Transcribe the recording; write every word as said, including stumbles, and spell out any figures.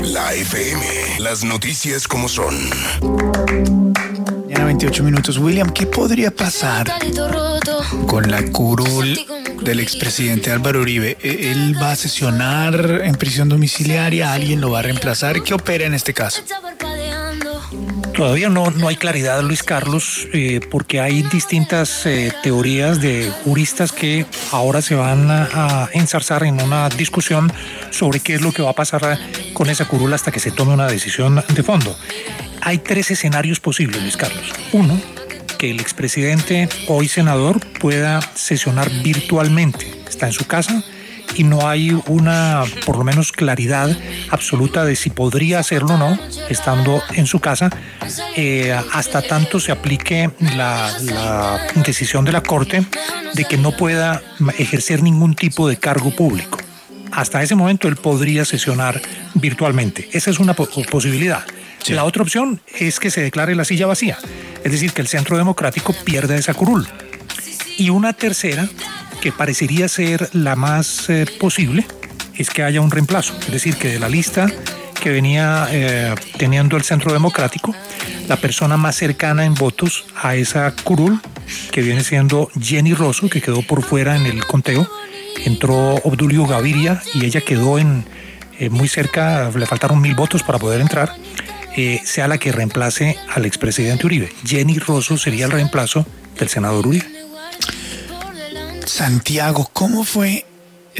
La F M, las noticias como son. Ya veintiocho minutos. William, ¿qué podría pasar con la curul del expresidente Álvaro Uribe? ¿Él va a sesionar en prisión domiciliaria? ¿Alguien lo va a reemplazar? ¿Qué opera en este caso? Todavía no, no hay claridad, Luis Carlos, eh, porque hay distintas eh, teorías de juristas que ahora se van a, a enzarzar en una discusión sobre qué es lo que va a pasar con esa curul hasta que se tome una decisión de fondo. Hay tres escenarios posibles, Luis Carlos. Uno, que el expresidente, hoy senador, pueda sesionar virtualmente. Está en su casa y no hay una, por lo menos, claridad absoluta de si podría hacerlo o no, estando en su casa, eh, hasta tanto se aplique la, la decisión de la Corte de que no pueda ejercer ningún tipo de cargo público. Hasta ese momento él podría sesionar virtualmente. Esa es una po- posibilidad. Sí. La otra opción es que se declare la silla vacía, es decir, que el Centro Democrático pierda esa curul. Y una tercera, que parecería ser la más eh, posible, es que haya un reemplazo, es decir, que de la lista que venía eh, teniendo el Centro Democrático, la persona más cercana en votos a esa curul, que viene siendo Jenny Rosso, que quedó por fuera en el conteo, entró Obdulio Gaviria y ella quedó en eh, muy cerca, le faltaron mil votos para poder entrar, eh, sea la que reemplace al expresidente Uribe. Jenny Rosso sería el reemplazo del senador Uribe. Santiago, ¿cómo fue